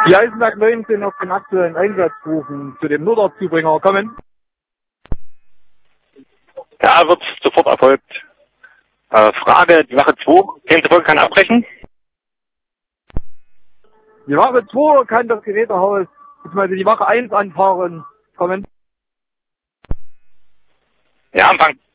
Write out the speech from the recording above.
Die Eisenberg 19 auf den aktuellen Einsatz rufen, zu dem Notarztzubringer kommen. Ja, wird sofort erfolgt. Frage, die Wache 2, demzufolge kann abbrechen. Die Wache 2 kann das Gerätehaus, beziehungsweise die Wache 1 anfahren, kommen. Ja, Empfang.